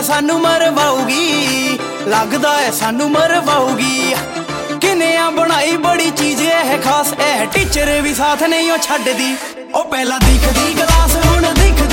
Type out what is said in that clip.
सानू मरवाऊगी, लगदा है सानू मरवाऊगी। किन्ने बनाई बड़ी चीज है खास, टीचर भी साथ नहीं ओ छड्डदी। ओ पहला दिखदी गलास हुण दिख